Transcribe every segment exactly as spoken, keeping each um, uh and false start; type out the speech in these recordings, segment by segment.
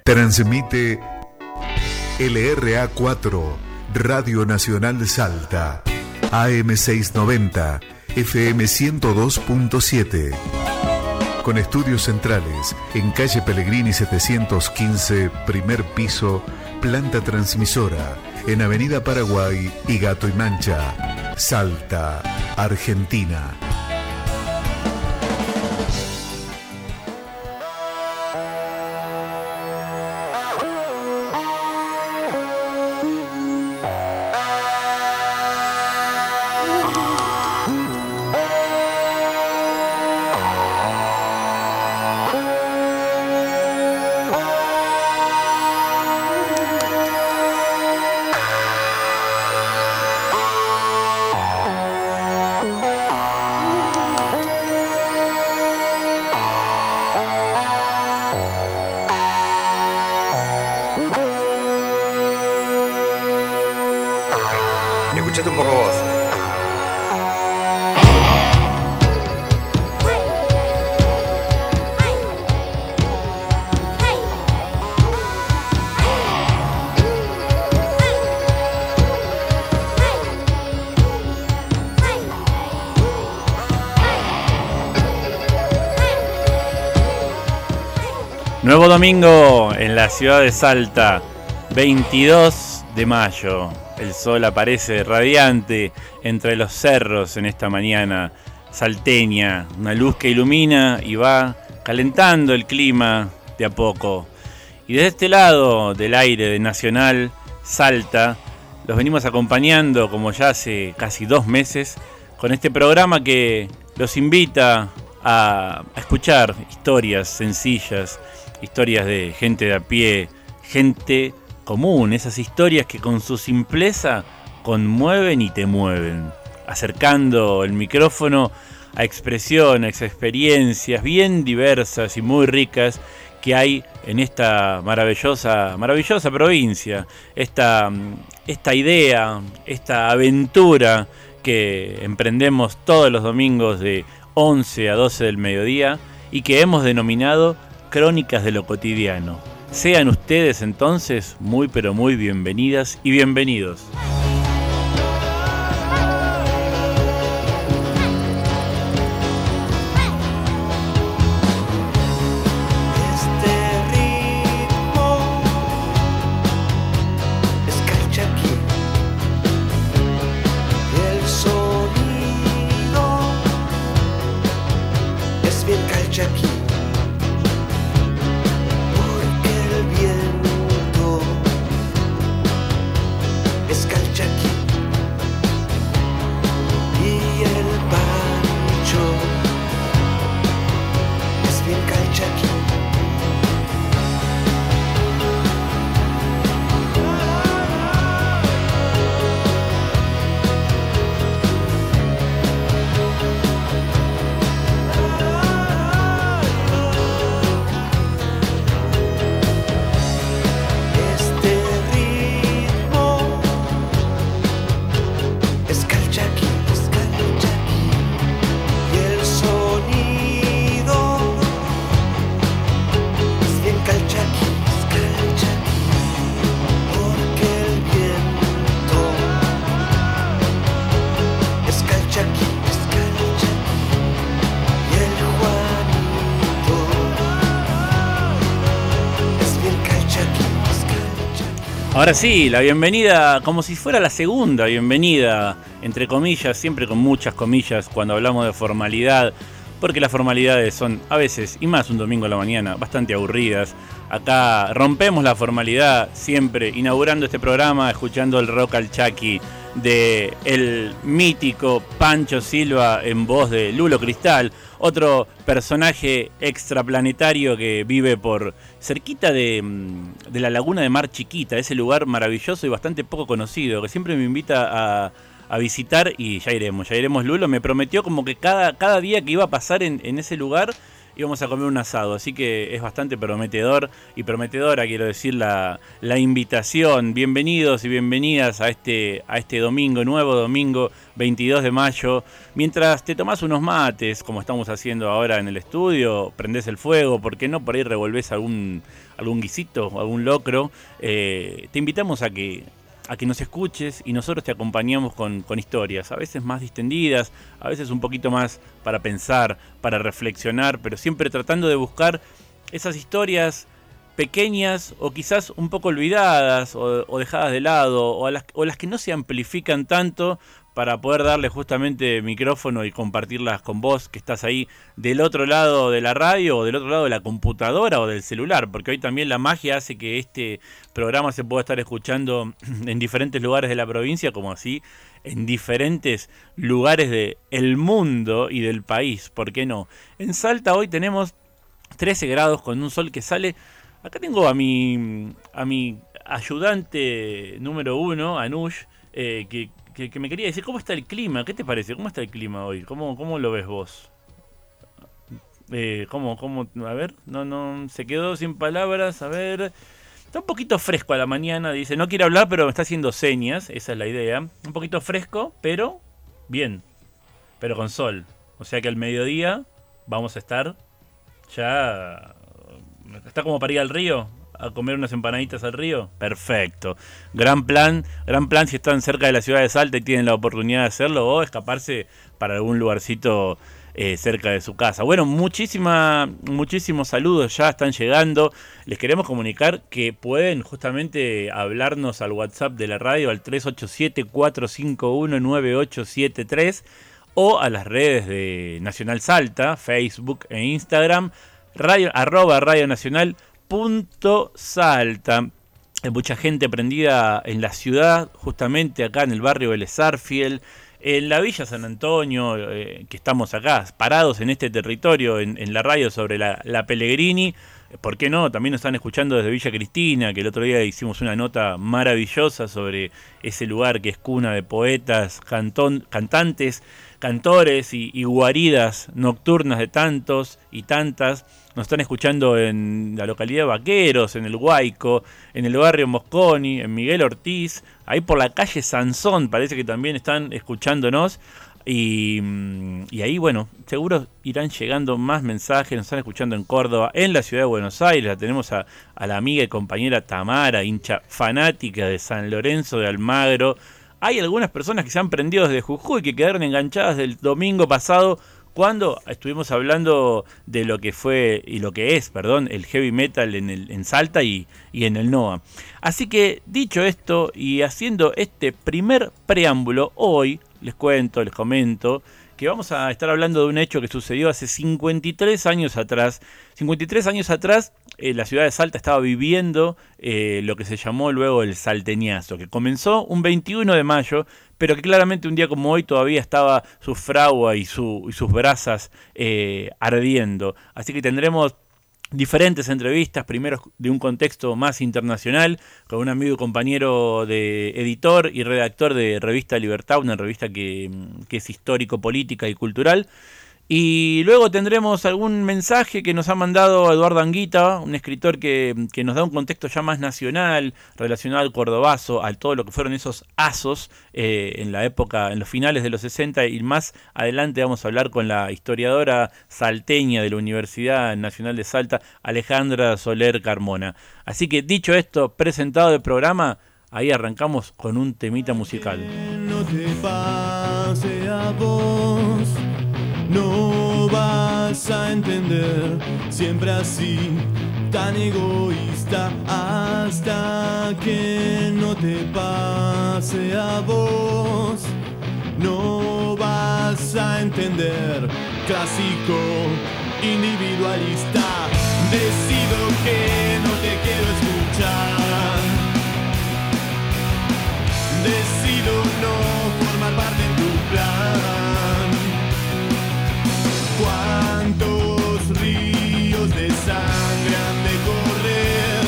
Transmite L R A cuatro, Radio Nacional Salta, A M seiscientos noventa, F M ciento dos punto siete. Con estudios centrales en calle Pellegrini setecientos quince, primer piso, planta transmisora, en Avenida Paraguay y Gato y Mancha, Salta, Argentina. Nuevo domingo en la ciudad de Salta, veintidós de mayo. El sol aparece radiante entre los cerros en esta mañana salteña. Una luz que ilumina y va calentando el clima de a poco. Y desde este lado del aire de Nacional Salta, los venimos acompañando como ya hace casi dos meses con este programa que los invita a, a escuchar historias sencillas, historias de gente de a pie, gente común, esas historias que con su simpleza conmueven y te mueven, acercando el micrófono a expresiones, a experiencias bien diversas y muy ricas que hay en esta maravillosa, maravillosa provincia, esta, esta idea, esta aventura que emprendemos todos los domingos de once a doce del mediodía y que hemos denominado Crónicas de lo Cotidiano. Sean ustedes entonces muy pero muy bienvenidas y bienvenidos. Ahora sí, la bienvenida, como si fuera la segunda bienvenida, entre comillas, siempre con muchas comillas cuando hablamos de formalidad, porque las formalidades son a veces, y más un domingo a la mañana, bastante aburridas. Acá rompemos la formalidad siempre, inaugurando este programa, escuchando el rock al Chaki de el mítico Pancho Silva en voz de Lulo Cristal, otro personaje extraplanetario que vive por cerquita de, de la laguna de Mar Chiquita, ese lugar maravilloso y bastante poco conocido, que siempre me invita a, a visitar y ya iremos, ya iremos. Lulo me prometió como que cada, cada día que iba a pasar en, en ese lugar y vamos a comer un asado. Así que es bastante prometedor y prometedora, quiero decir, la, la invitación. Bienvenidos y bienvenidas a este, a este domingo, nuevo domingo veintidós de mayo. Mientras te tomás unos mates, como estamos haciendo ahora en el estudio, prendés el fuego, ¿por qué no? Por ahí revolvés algún, algún guisito, algún locro. Eh, te invitamos a que... a que nos escuches y nosotros te acompañamos con, con historias, a veces más distendidas, a veces un poquito más para pensar, para reflexionar, pero siempre tratando de buscar esas historias pequeñas o quizás un poco olvidadas o, o dejadas de lado, o, a las, o las que no se amplifican tanto, para poder darle justamente micrófono y compartirlas con vos, que estás ahí del otro lado de la radio o del otro lado de la computadora o del celular, porque hoy también la magia hace que este programa se pueda estar escuchando en diferentes lugares de la provincia, como así en diferentes lugares del mundo y del país, ¿por qué no? En Salta hoy tenemos trece grados con un sol que sale. Acá tengo a mi, a mi ayudante número uno, Anush, eh, que Que, que me quería decir, ¿cómo está el clima? ¿Qué te parece? ¿Cómo está el clima hoy? ¿Cómo, cómo lo ves vos? Eh, ¿cómo, cómo? A ver, no, no, se quedó sin palabras, a ver. Está un poquito fresco a la mañana, dice, no quiere hablar, pero me está haciendo señas, esa es la idea. Un poquito fresco, pero bien, pero con sol. O sea que al mediodía vamos a estar ya... ¿Está como para ir al río? ¿A comer unas empanaditas al río? Perfecto. Gran plan, gran plan si están cerca de la ciudad de Salta y tienen la oportunidad de hacerlo, o escaparse para algún lugarcito eh, cerca de su casa. Bueno, muchísima, muchísimos saludos ya están llegando. Les queremos comunicar que pueden justamente hablarnos al WhatsApp de la radio al tres ocho siete, cuatro cinco uno, nueve ocho siete tres o a las redes de Nacional Salta, Facebook e Instagram, radio, arroba Radio Nacional Punto Salta. Hay mucha gente prendida en la ciudad, justamente acá en el barrio Vélez Sarsfield, en la Villa San Antonio, eh, que estamos acá parados en este territorio, en, en la radio sobre la, la Pellegrini. ¿Por qué no? También nos están escuchando desde Villa Cristina, que el otro día hicimos una nota maravillosa sobre ese lugar que es cuna de poetas, cantón, cantantes, cantores y, y guaridas nocturnas de tantos y tantas. Nos están escuchando en la localidad de Vaqueros, en el Guayco, en el barrio Mosconi, en Miguel Ortiz, ahí por la calle Sansón, parece que también están escuchándonos. Y, y ahí, bueno, seguro irán llegando más mensajes. Nos están escuchando en Córdoba, en la ciudad de Buenos Aires. La tenemos a, a la amiga y compañera Tamara, hincha fanática de San Lorenzo de Almagro. Hay algunas personas que se han prendido desde Jujuy, que quedaron enganchadas del domingo pasado, cuando estuvimos hablando de lo que fue y lo que es, perdón, el heavy metal en, el, en Salta y, y en el NOA. Así que, dicho esto y haciendo este primer preámbulo, hoy les cuento, les comento que vamos a estar hablando de un hecho que sucedió hace cincuenta y tres años atrás. cincuenta y tres años atrás, eh, la ciudad de Salta estaba viviendo eh, lo que se llamó luego el salteñazo, que comenzó un veintiuno de mayo, pero que claramente un día como hoy todavía estaba su fragua y, su, y sus brasas eh, ardiendo. Así que tendremos diferentes entrevistas, primero de un contexto más internacional, con un amigo y compañero de editor y redactor de Revista Libertad, una revista que, que es histórico-política y cultural. Y luego tendremos algún mensaje que nos ha mandado Eduardo Anguita, un escritor que, que nos da un contexto ya más nacional, relacionado al cordobazo, a todo lo que fueron esos asos eh, en la época, en los finales de los sesenta, y más adelante vamos a hablar con la historiadora salteña de la Universidad Nacional de Salta, Alejandra Soler Carmona. Así que, dicho esto, presentado el programa, ahí arrancamos con un temita musical. No te pase a vos. No vas a entender, siempre así, tan egoísta, hasta que no te pase a vos. No vas a entender, clásico, individualista, decido que no te quiero escuchar. Decido no formar parte de tu plan. ¿Cuántos ríos de sangre han de correr?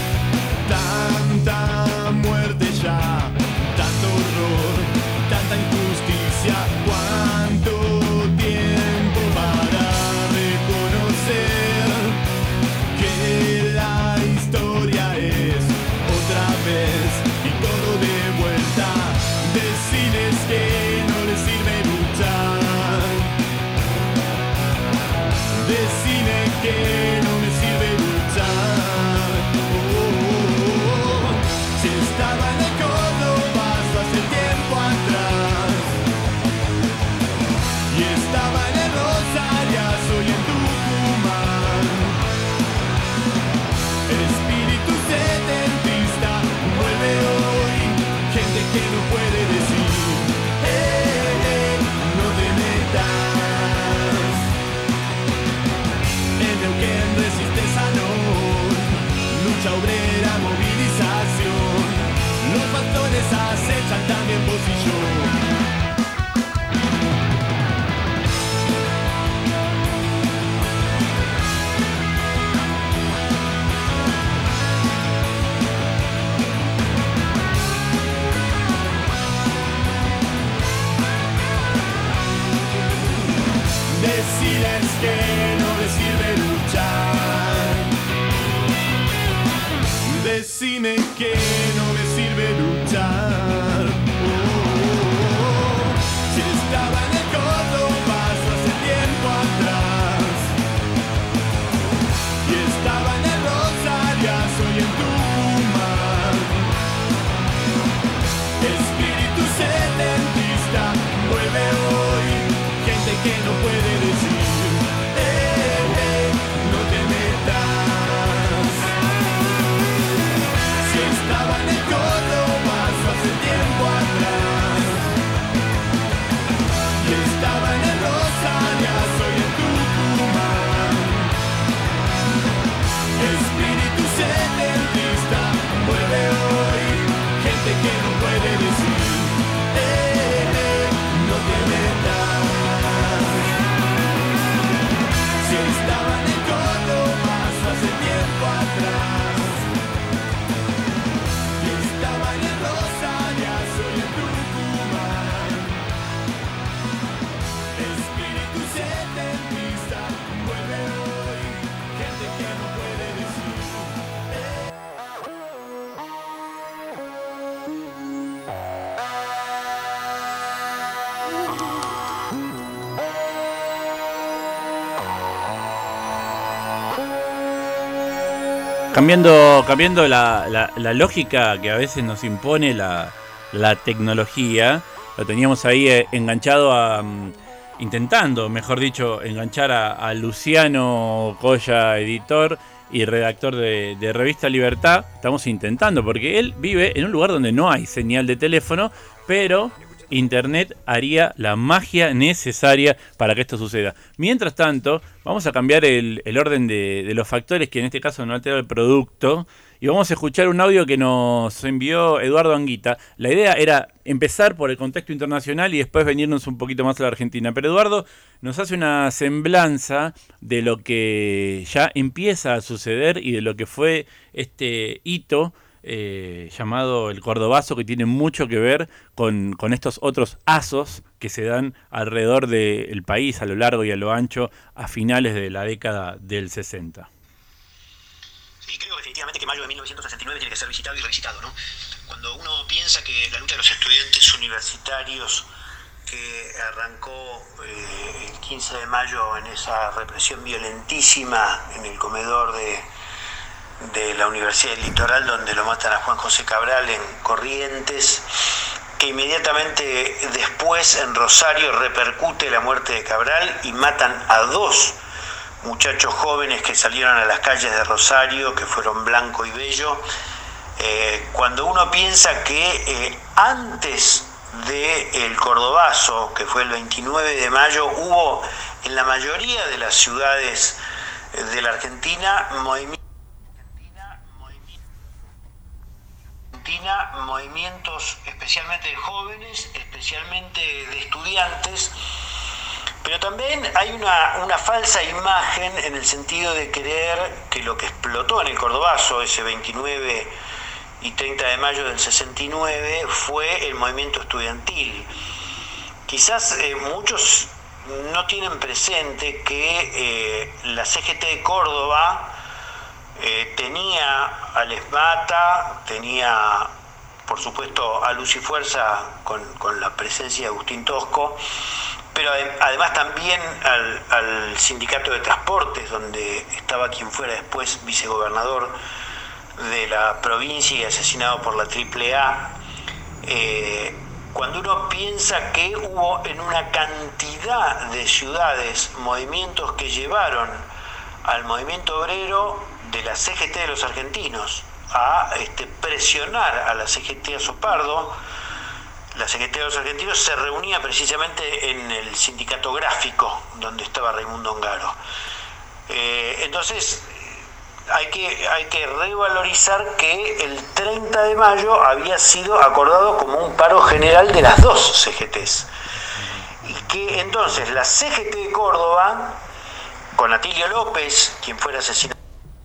Tanta muerte ya, tanto horror, tanta injusticia. ¿Cuánto tiempo para reconocer cine que no me sirve luchar. Oh, oh, oh. Si estaba en el Córdoba hace tiempo atrás, y estaba en el Rosario, soy en Tucumán. Espíritu setentista vuelve hoy, gente que no puede decir eh, eh, no te metas. Si estaba en el Córdoba hace tiempo atrás, y estaba en el Rosario, soy en Tucumán. Espíritu setentista vuelve hoy, gente que no puede decir eh, eh, no te metas. Si estaba en el Córdoba hace tiempo atrás, y estaba en el Rosario, soy en Tucumán. Espíritu setentista vuelve hoy, gente que no puede decir eh. Cambiando, cambiando la, la, la lógica que a veces nos impone la, la tecnología, lo teníamos ahí eh, enganchado a, um, intentando, mejor dicho, enganchar a, a Luciano Colla, editor y redactor de, de Revista Libertad. Estamos intentando, porque él vive en un lugar donde no hay señal de teléfono, pero Internet haría la magia necesaria para que esto suceda. Mientras tanto, vamos a cambiar el, el orden de, de los factores que en este caso no altera el producto, y vamos a escuchar un audio que nos envió Eduardo Anguita. La idea era empezar por el contexto internacional y después venirnos un poquito más a la Argentina, pero Eduardo nos hace una semblanza de lo que ya empieza a suceder y de lo que fue este hito Eh, llamado el Cordobazo, que tiene mucho que ver con, con estos otros asos que se dan alrededor del país, a lo largo y a lo ancho, a finales de la década del sesenta. Y creo definitivamente que mayo de mil novecientos sesenta y nueve tiene que ser visitado y revisitado, ¿no? Cuando uno piensa que la lucha de los estudiantes universitarios que arrancó eh, el quince de mayo en esa represión violentísima en el comedor de de la Universidad del Litoral, donde lo matan a Juan José Cabral en Corrientes, que inmediatamente después en Rosario repercute la muerte de Cabral y matan a dos muchachos jóvenes que salieron a las calles de Rosario, que fueron Blanco y Bello. Eh, cuando uno piensa que eh, antes del Cordobazo, que fue el veintinueve de mayo, hubo en la mayoría de las ciudades de la Argentina movimientos movimientos especialmente de jóvenes, especialmente de estudiantes, pero también hay una, una falsa imagen en el sentido de creer que lo que explotó en el Cordobazo, ese veintinueve y treinta de mayo del sesenta y nueve, fue el movimiento estudiantil. Quizás eh, muchos no tienen presente que eh, la C G T de Córdoba Eh, tenía al ESMATA, tenía por supuesto a Luz y Fuerza con, con la presencia de Agustín Tosco, pero además también al, al Sindicato de Transportes, donde estaba quien fuera después vicegobernador de la provincia y asesinado por la triple A. Eh, cuando uno piensa que hubo en una cantidad de ciudades movimientos que llevaron al movimiento obrero de la C G T de los argentinos a este, presionar a la C G T Azopardo, la C G T de los argentinos se reunía precisamente en el sindicato gráfico donde estaba Raimundo Ongaro. Eh, entonces hay que, hay que revalorizar que el treinta de mayo había sido acordado como un paro general de las dos C G Ts, y que entonces la C G T de Córdoba, con Atilio López, quien fuera asesinado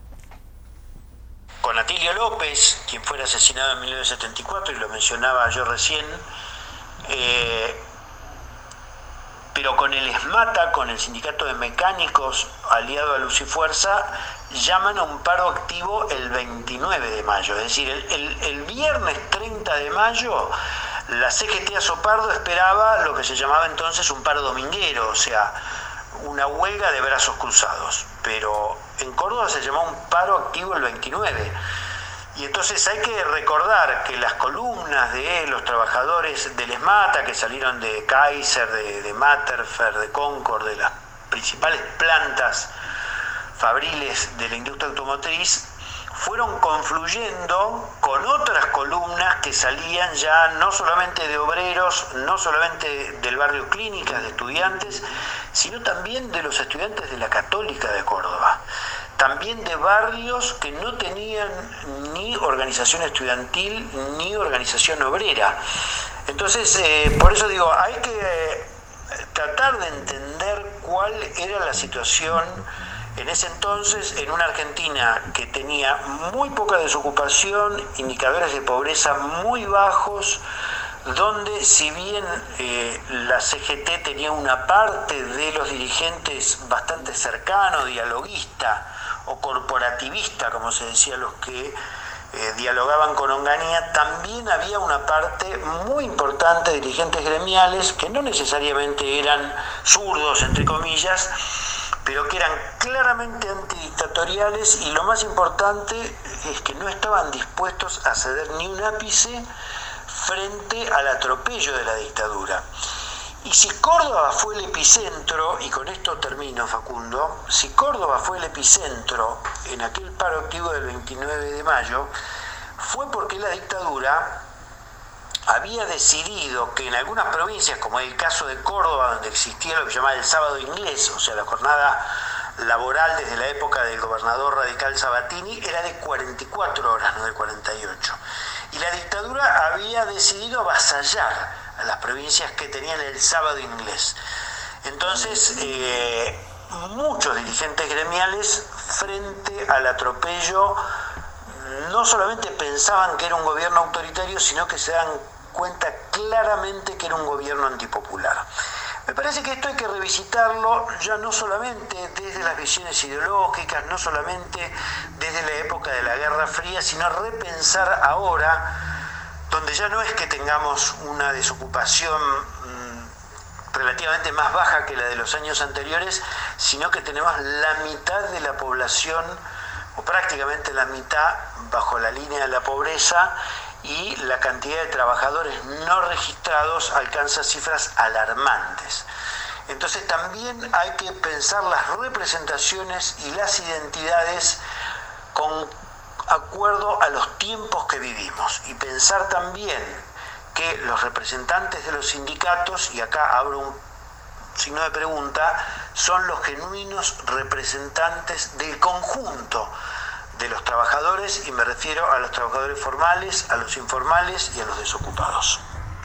con Atilio López, quien fuera asesinado en mil novecientos setenta y cuatro, y lo mencionaba yo recién, eh, pero con el ESMATA, con el Sindicato de Mecánicos aliado a Luz y Fuerza, llaman a un paro activo el veintinueve de mayo. Es decir, el, el, el viernes treinta de mayo, la C G T Azopardo esperaba lo que se llamaba entonces un paro dominguero, o sea, una huelga de brazos cruzados. Pero en Córdoba se llamó un paro activo el veintinueve. Y entonces hay que recordar que las columnas de los trabajadores del ESMATA, que salieron de Kaiser, de, de Matterfer, de Concord, de las principales plantas fabriles de la industria automotriz, fueron confluyendo con otras columnas que salían ya no solamente de obreros, no solamente del barrio Clínicas, de estudiantes, sino también de los estudiantes de la Católica de Córdoba. También de barrios que no tenían ni organización estudiantil ni organización obrera. Entonces, eh, por eso digo, hay que eh, tratar de entender cuál era la situación en ese entonces en una Argentina que tenía muy poca desocupación, indicadores de pobreza muy bajos, donde si bien eh, la C G T tenía una parte de los dirigentes bastante cercano, dialoguista o corporativista, como se decía, los que eh, dialogaban con Onganía, también había una parte muy importante de dirigentes gremiales que no necesariamente eran zurdos, entre comillas, pero que eran claramente antidictatoriales, y lo más importante es que no estaban dispuestos a ceder ni un ápice frente al atropello de la dictadura. Y si Córdoba fue el epicentro, y con esto termino, Facundo, si Córdoba fue el epicentro en aquel paro activo del veintinueve de mayo, fue porque la dictadura había decidido que en algunas provincias, como es el caso de Córdoba, donde existía lo que se llamaba el sábado inglés, o sea, la jornada laboral desde la época del gobernador radical Sabatini, era de cuarenta y cuatro horas, no de cuarenta y ocho. Y la dictadura había decidido avasallar a las provincias que tenían el sábado inglés. Entonces, eh, muchos dirigentes gremiales, frente al atropello, no solamente pensaban que era un gobierno autoritario, sino que se dan cuenta claramente que era un gobierno antipopular. Me parece que esto hay que revisitarlo ya no solamente desde las visiones ideológicas, no solamente desde la época de la Guerra Fría, sino repensar ahora, donde ya no es que tengamos una desocupación mmm, relativamente más baja que la de los años anteriores, sino que tenemos la mitad de la población, o prácticamente la mitad, bajo la línea de la pobreza, y la cantidad de trabajadores no registrados alcanza cifras alarmantes. Entonces también hay que pensar las representaciones y las identidades con acuerdo a los tiempos que vivimos, y pensar también que los representantes de los sindicatos, y acá abro un signo de pregunta, son los genuinos representantes del conjunto de los trabajadores, y me refiero a los trabajadores formales, a los informales y a los desocupados.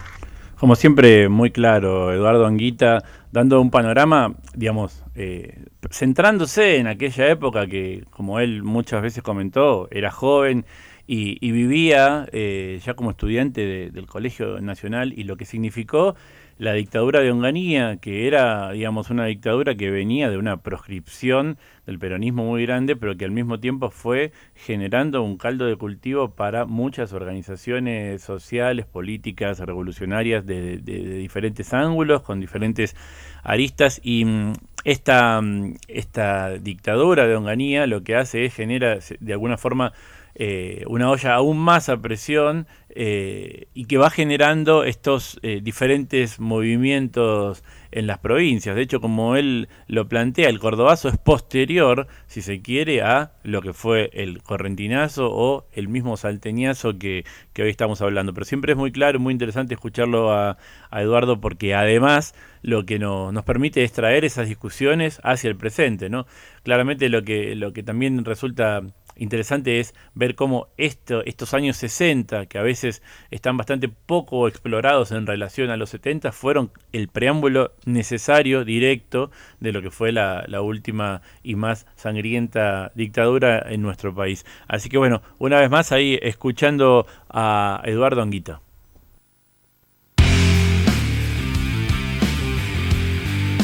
Como siempre, muy claro, Eduardo Anguita, dando un panorama, digamos, eh, centrándose en aquella época que, como él muchas veces comentó, era joven y, y vivía eh, ya como estudiante de, del Colegio Nacional, y lo que significó la dictadura de Onganía, que era, digamos, una dictadura que venía de una proscripción del peronismo muy grande, pero que al mismo tiempo fue generando un caldo de cultivo para muchas organizaciones sociales, políticas, revolucionarias de, de, de diferentes ángulos, con diferentes aristas. Y esta, esta dictadura de Onganía lo que hace es genera de alguna forma Eh, una olla aún más a presión, eh, y que va generando estos eh, diferentes movimientos en las provincias. De hecho, como él lo plantea, el cordobazo es posterior, si se quiere, a lo que fue el correntinazo o el mismo salteñazo que, que hoy estamos hablando. Pero siempre es muy claro, muy interesante escucharlo a, a Eduardo, porque además lo que no, nos permite es traer esas discusiones hacia el presente, ¿no? Claramente lo que, lo que también resulta interesante es ver cómo esto, estos años sesenta, que a veces están bastante poco explorados en relación a los setenta, fueron el preámbulo necesario, directo, de lo que fue la, la última y más sangrienta dictadura en nuestro país. Así que bueno, una vez más ahí escuchando a Eduardo Anguita.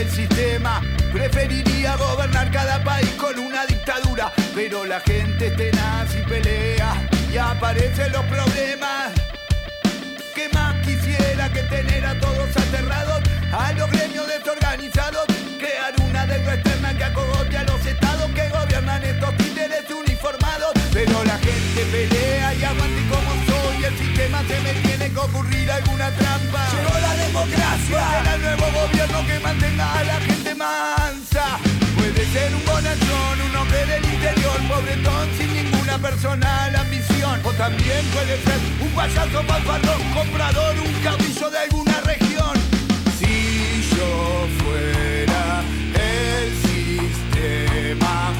el sistema. Preferiría gobernar cada país con una dictadura, pero la gente es tenaz y pelea y aparecen los problemas. ¿Qué más quisiera que tener a todos aterrados, a los gremios desorganizados? Crear una deuda externa que acogote a los estados que gobiernan estos títeres uniformados. Pero la gente pelea y aguante como soy. El sistema se me tiene que ocurrir alguna trampa. Llegó la democracia. Será el nuevo gobierno que mantenga a la gente mansa. Puede ser un bonachón, un hombre del interior, pobretón sin ninguna personal ambición. O también puede ser un payaso fanfarrón, comprador, un caudillo de alguna región. Si yo fuera el sistema,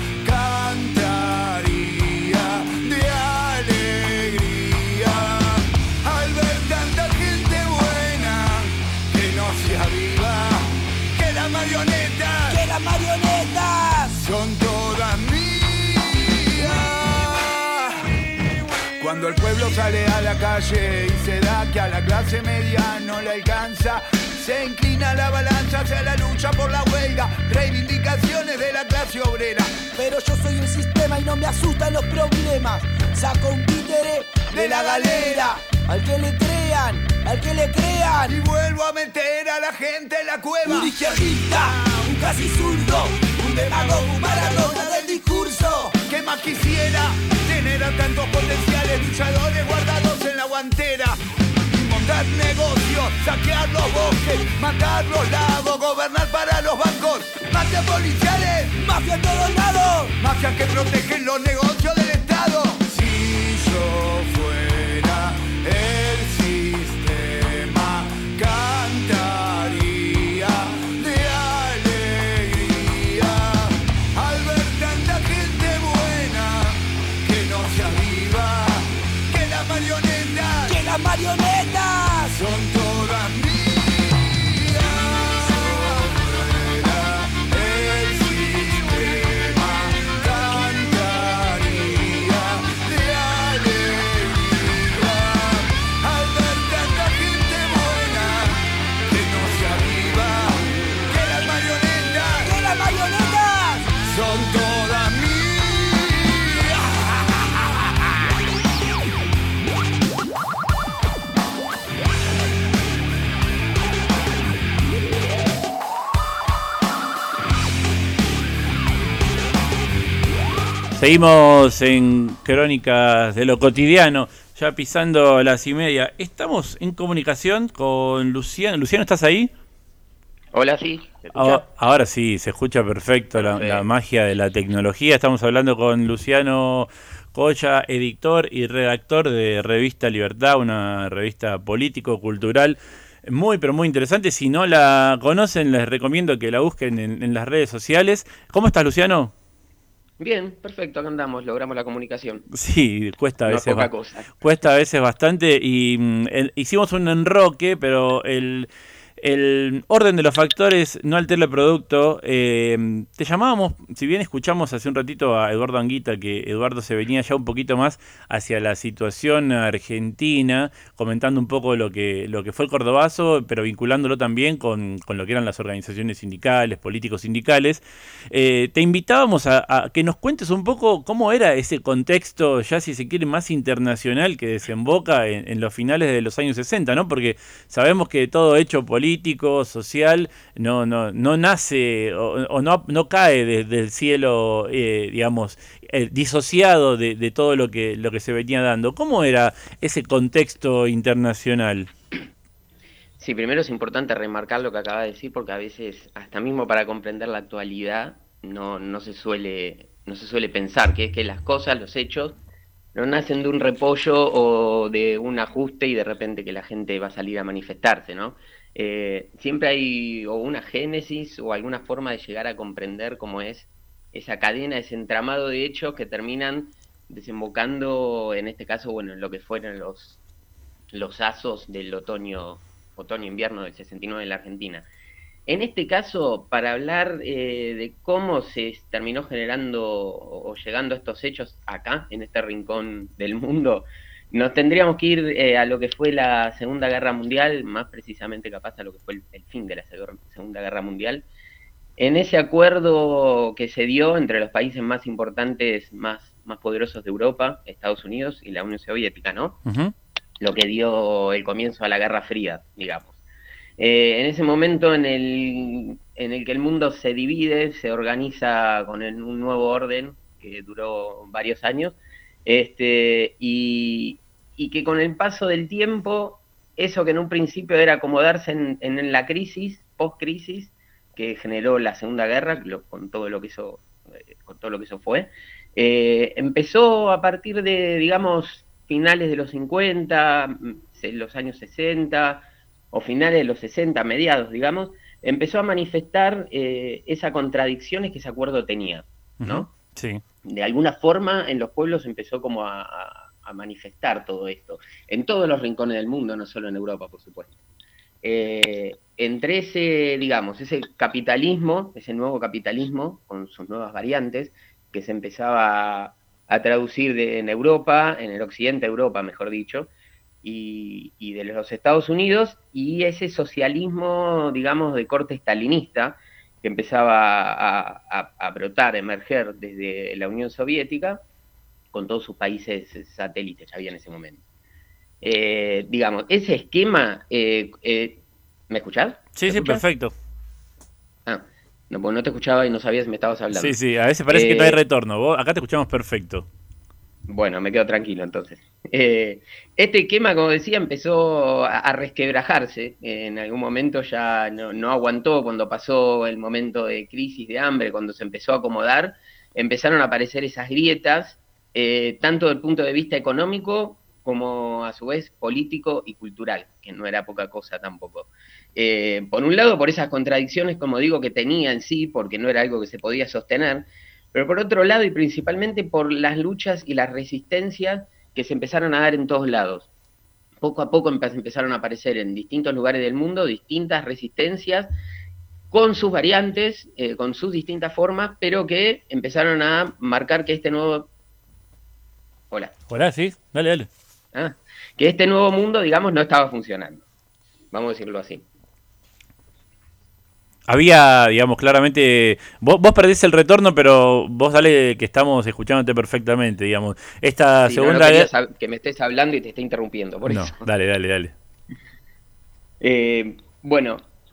cantaría de alegría al ver tanta gente buena que no se aviva, que las marionetas, que las marionetas son todas mías. Cuando el pueblo sale a la calle y se da que a la clase media no le alcanza, se inclina la balanza hacia la lucha por la huelga, reivindicaciones de la clase obrera. Pero yo soy un sistema y no me asustan los problemas. Saco un títere de la galera, al que le crean, al que le crean. Y vuelvo a meter a la gente en la cueva. Un izquierdista, un casi zurdo, un demagogo, un maradona del discurso. ¿Qué más quisiera? Tener a tantos potenciales luchadores guardados en la guantera. Montar negocios, saquear los bosques, matar los lagos, gobernar para los bancos. Mafias policiales, mafia a todos lados, mafias que protegen los negocios del Estado. Si yo fuera el sistema, cantaría de alegría al ver tanta gente buena que no se aviva, que las marionetas, que las marionetas son todas mías. El sistema cantaría de alegría al ver tanta gente buena que no se aviva, que las marionetas, que las marionetas son todas mías. Seguimos en Crónicas de lo Cotidiano, ya pisando las y media. Estamos en comunicación con Luciano. Luciano, ¿estás ahí? Hola, sí. ¿Se escucha? Ahora, ahora sí, se escucha perfecto la, la magia de la tecnología. Estamos hablando con Luciano Colla, editor y redactor de Revista Libertad, una revista político-cultural muy, pero muy interesante. Si no la conocen, les recomiendo que la busquen en, en las redes sociales. ¿Cómo estás, Luciano? Bien, perfecto, acá andamos, logramos la comunicación. Sí, cuesta a No veces, poca ba- cosa. cuesta a veces bastante y mm, el- hicimos un enroque, pero el, el orden de los factores no altera el producto. Eh, te llamábamos, si bien escuchamos hace un ratito a Eduardo Anguita, que Eduardo se venía ya un poquito más hacia la situación argentina, comentando un poco lo que, lo que fue el Cordobazo, pero vinculándolo también con, con lo que eran las organizaciones sindicales, políticos sindicales. Eh, te invitábamos a, a que nos cuentes un poco cómo era ese contexto, ya si se quiere, más internacional que desemboca en, en los finales de los años sesenta, ¿no? Porque sabemos que todo hecho político, social, no, no, no nace o, o no, no cae desde el cielo, eh, digamos, eh, disociado de, de todo lo que, lo que se venía dando. ¿Cómo era ese contexto internacional? Sí, primero es importante remarcar lo que acaba de decir, porque a veces, hasta mismo para comprender la actualidad, no, no se suele, no se suele pensar que es que las cosas, los hechos, no nacen de un repollo o de un ajuste y de repente que la gente va a salir a manifestarse, ¿no? Eh, siempre hay o una génesis o alguna forma de llegar a comprender cómo es esa cadena, ese entramado de hechos que terminan desembocando, en este caso, bueno, en lo que fueron los, los asos del otoño, otoño-invierno del sesenta y nueve en la Argentina. En este caso, para hablar eh, de cómo se terminó generando o llegando a estos hechos acá, en este rincón del mundo, nos tendríamos que ir eh, a lo que fue la Segunda Guerra Mundial, más precisamente capaz a lo que fue el, el fin de la Segunda Guerra Mundial, en ese acuerdo que se dio entre los países más importantes, más, más poderosos de Europa, Estados Unidos y la Unión Soviética, ¿no? Uh-huh. Lo que dio el comienzo a la Guerra Fría, digamos. Eh, en ese momento en el, en el que el mundo se divide, se organiza con el, un nuevo orden que duró varios años, este, y, y que con el paso del tiempo, eso que en un principio era acomodarse en, en la crisis, post-crisis, que generó la Segunda Guerra, lo, con todo lo que eso, eh, con todo lo que eso fue, eh, empezó a partir de, digamos, finales de los cincuenta, los años sesenta, o finales de los sesenta, mediados, digamos, empezó a manifestar eh, esas contradicciones que ese acuerdo tenía, ¿no? Uh-huh. Sí. De alguna forma en los pueblos empezó como a, a, a manifestar todo esto, en todos los rincones del mundo, no solo en Europa, por supuesto. Eh, entre ese, digamos, ese capitalismo, ese nuevo capitalismo, con sus nuevas variantes, que se empezaba a, a traducir de, en Europa, en el occidente de Europa, mejor dicho, y, y de los Estados Unidos, y ese socialismo, digamos, de corte stalinista, que empezaba a, a, a brotar, a emerger desde la Unión Soviética, con todos sus países satélites, ya había en ese momento. Eh, digamos, ese esquema, eh, eh, ¿me escuchás? Sí, ¿Me sí, escuchás? perfecto. Ah, no, pues no te escuchaba y no sabía si me estabas hablando. Sí, sí, a veces parece Eh, que no hay retorno. Vos, acá te escuchamos perfecto. Bueno, me quedo tranquilo entonces. Eh, este esquema, como decía, empezó a, a resquebrajarse. En algún momento ya no, no aguantó cuando pasó el momento de crisis, de hambre, cuando se empezó a acomodar, empezaron a aparecer esas grietas, eh, tanto desde el punto de vista económico como a su vez político y cultural, que no era poca cosa tampoco. Eh, por un lado, por esas contradicciones, como digo, que tenía en sí, porque no era algo que se podía sostener, pero por otro lado, y principalmente por las luchas y las resistencias que se empezaron a dar en todos lados. Poco a poco empe- empezaron a aparecer en distintos lugares del mundo distintas resistencias con sus variantes, eh, con sus distintas formas, pero que empezaron a marcar que este nuevo... Hola. Hola, sí, dale, dale. Ah, que este nuevo mundo, digamos, no estaba funcionando. Vamos a decirlo así. Había, digamos, claramente... Vos, vos perdés el retorno, pero vos dale que estamos escuchándote perfectamente, digamos. Esta Sí, no, segunda... no quería guerra- sab- que me estés hablando y te esté interrumpiendo, por No, eso. dale, dale, dale. Eh, bueno,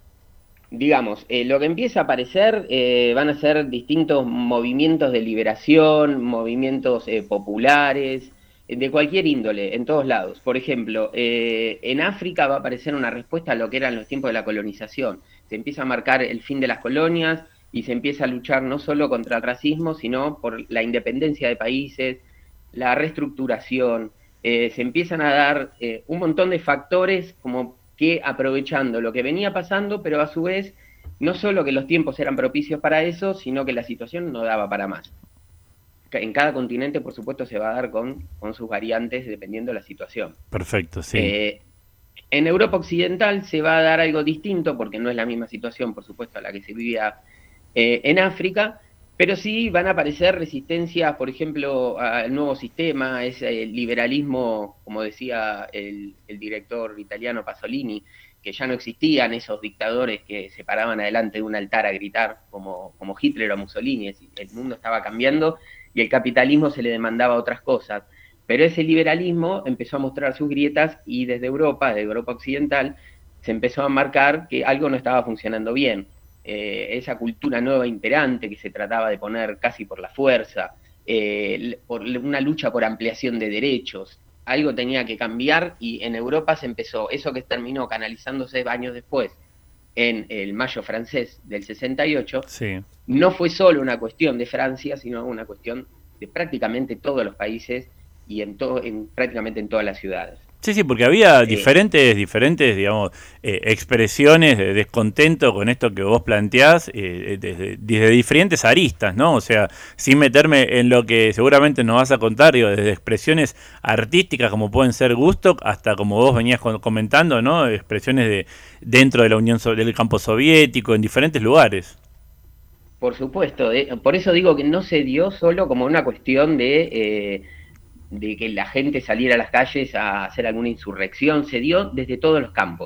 digamos, eh, lo que empieza a aparecer eh, van a ser distintos movimientos de liberación, movimientos eh, populares, eh, de cualquier índole, en todos lados. Por ejemplo, eh, en África va a aparecer una respuesta a lo que eran los tiempos de la colonización. Se empieza a marcar el fin de las colonias y se empieza a luchar no solo contra el racismo, sino por la independencia de países, la reestructuración. Eh, se empiezan a dar eh, un montón de factores como que aprovechando lo que venía pasando, pero a su vez, no solo que los tiempos eran propicios para eso, sino que la situación no daba para más. En cada continente, por supuesto, se va a dar con, con sus variantes dependiendo de la situación. Perfecto, sí. Eh, en Europa Occidental se va a dar algo distinto, porque no es la misma situación, por supuesto, a la que se vivía eh, en África, pero sí van a aparecer resistencias, por ejemplo, al nuevo sistema, ese liberalismo, como decía el, el director italiano Pasolini, que ya no existían esos dictadores que se paraban adelante de un altar a gritar, como, como Hitler o Mussolini. El mundo estaba cambiando y el capitalismo se le demandaba otras cosas. Pero ese liberalismo empezó a mostrar sus grietas y desde Europa, desde Europa Occidental, se empezó a marcar que algo no estaba funcionando bien. Eh, esa cultura nueva imperante que se trataba de poner casi por la fuerza, eh, por una lucha por ampliación de derechos, algo tenía que cambiar y en Europa se empezó, eso que terminó canalizándose años después en el Mayo francés del sesenta y ocho, Sí. no fue solo una cuestión de Francia, sino una cuestión de prácticamente todos los países y en, todo, en prácticamente en todas las ciudades. Sí, sí, porque había Eh, diferentes, diferentes, digamos, eh, expresiones de descontento con esto que vos planteás, eh, desde, desde diferentes aristas, ¿no? O sea, sin meterme en lo que seguramente nos vas a contar, digo, desde expresiones artísticas como pueden ser gusto, hasta como vos venías con- comentando, ¿no? Expresiones de dentro de la Unión So- del campo soviético, en diferentes lugares. Por supuesto, de- por eso digo que no se dio solo como una cuestión de, eh, de que la gente saliera a las calles a hacer alguna insurrección, se dio desde todos los campos.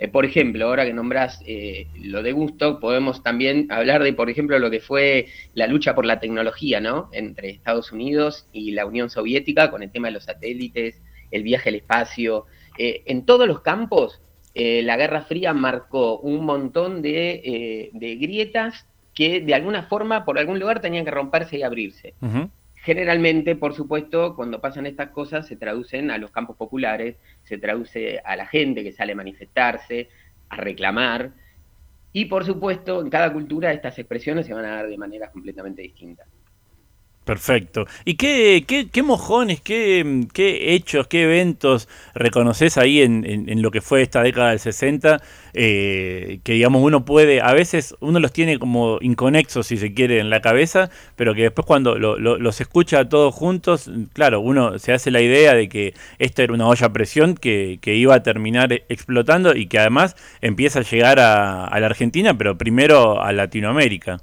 Eh, por ejemplo, ahora que nombrás eh, lo de Gusto, podemos también hablar de, por ejemplo, lo que fue la lucha por la tecnología, ¿no? Entre Estados Unidos y la Unión Soviética con el tema de los satélites, el viaje al espacio. Eh, en todos los campos, eh, la Guerra Fría marcó un montón de, eh, de grietas que de alguna forma, por algún lugar, tenían que romperse y abrirse. Uh-huh. Generalmente, por supuesto, cuando pasan estas cosas, se traducen a los campos populares, se traduce a la gente que sale a manifestarse, a reclamar, y por supuesto, en cada cultura estas expresiones se van a dar de maneras completamente distintas. Perfecto. ¿Y qué, qué, qué mojones, qué, qué hechos, qué eventos reconoces ahí en, en, en lo que fue esta década del sesenta? Eh, que digamos uno puede, a veces uno los tiene como inconexos si se quiere en la cabeza, pero que después cuando lo, lo, los escucha todos juntos, claro, uno se hace la idea de que esta era una olla a presión que, que iba a terminar explotando y que además empieza a llegar a, a la Argentina, pero primero a Latinoamérica.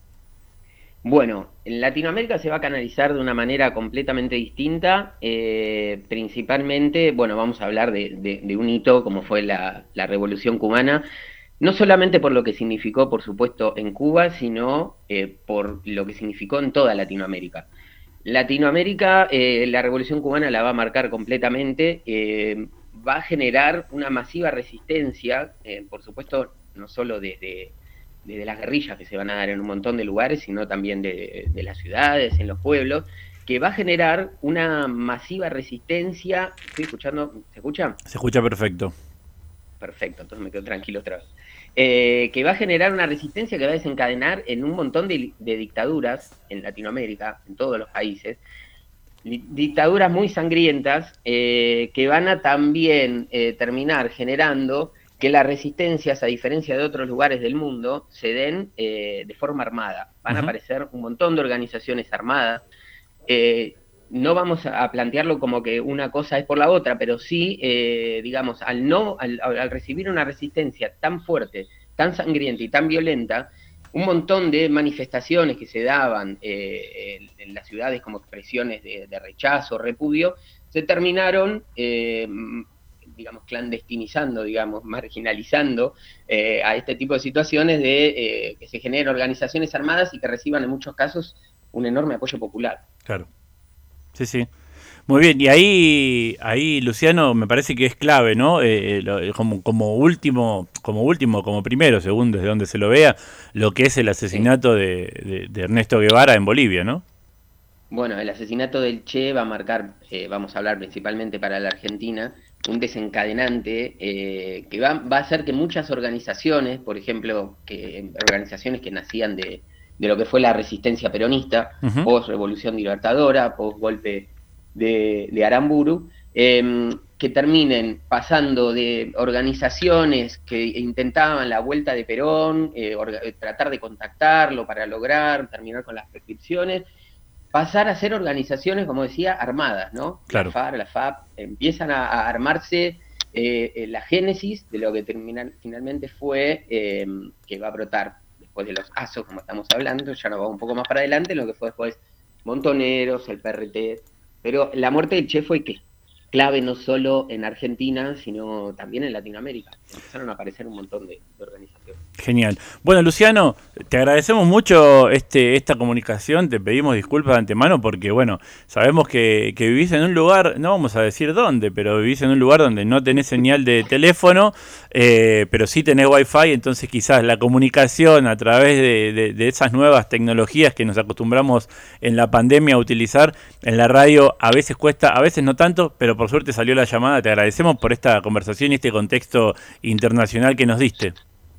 Bueno, en Latinoamérica se va a canalizar de una manera completamente distinta, eh, principalmente, bueno, vamos a hablar de, de, de un hito como fue la, la Revolución Cubana, no solamente por lo que significó, por supuesto, en Cuba, sino eh, por lo que significó en toda Latinoamérica. Latinoamérica, eh, la Revolución Cubana la va a marcar completamente, eh, va a generar una masiva resistencia, eh, por supuesto, no solo desde... desde las guerrillas que se van a dar en un montón de lugares, sino también de, de las ciudades, en los pueblos, que va a generar una masiva resistencia. ¿Estoy escuchando? ¿Se escucha? Se escucha perfecto. Perfecto, entonces me quedo tranquilo otra vez. Eh, que va a generar una resistencia que va a desencadenar en un montón de, de dictaduras en Latinoamérica, en todos los países, dictaduras muy sangrientas, eh, que van a también eh, terminar generando que las resistencias, a diferencia de otros lugares del mundo, se den eh, de forma armada. Van uh-huh. a aparecer un montón de organizaciones armadas. Eh, no vamos a plantearlo como que una cosa es por la otra, pero sí, eh, digamos, al, no, al, al recibir una resistencia tan fuerte, tan sangrienta y tan violenta, un montón de manifestaciones que se daban eh, en, en las ciudades como expresiones de, de rechazo, repudio, se terminaron... Eh, digamos, clandestinizando, digamos, marginalizando eh, a este tipo de situaciones de eh, que se generen organizaciones armadas y que reciban en muchos casos un enorme apoyo popular. Claro. Sí, sí. Muy bien, y ahí, ahí Luciano, me parece que es clave, ¿no? Eh, lo, como, como último, como último, como primero, según desde donde se lo vea, lo que es el asesinato sí. de, de, de Ernesto Guevara en Bolivia, ¿no? Bueno, el asesinato del Che va a marcar, eh, vamos a hablar principalmente para la Argentina, un desencadenante eh, que va, va a hacer que muchas organizaciones, por ejemplo, que organizaciones que nacían de, de lo que fue la resistencia peronista, uh-huh. post-revolución libertadora, post-golpe de, de Aramburu, eh, que terminen pasando de organizaciones que intentaban la vuelta de Perón, eh, orga, tratar de contactarlo para lograr terminar con las prescripciones, pasar a ser organizaciones, como decía, armadas, ¿no? Claro. La FARC, la F A P, empiezan a, a armarse eh, la génesis de lo que termina, finalmente fue eh, que va a brotar después de los A S O, como estamos hablando, ya nos vamos un poco más para adelante, lo que fue después Montoneros, el P R T, pero la muerte del Che fue ¿qué? Clave no solo en Argentina, sino también en Latinoamérica. Empezaron a aparecer un montón de, de organizaciones. Genial. Bueno, Luciano, te agradecemos mucho este esta comunicación, te pedimos disculpas de antemano porque, bueno, sabemos que, que vivís en un lugar, no vamos a decir dónde, pero vivís en un lugar donde no tenés señal de teléfono, eh, pero sí tenés wifi, entonces quizás la comunicación a través de, de, de esas nuevas tecnologías que nos acostumbramos en la pandemia a utilizar en la radio, a veces cuesta, a veces no tanto, pero por suerte salió la llamada. Te agradecemos por esta conversación y este contexto internacional que nos diste.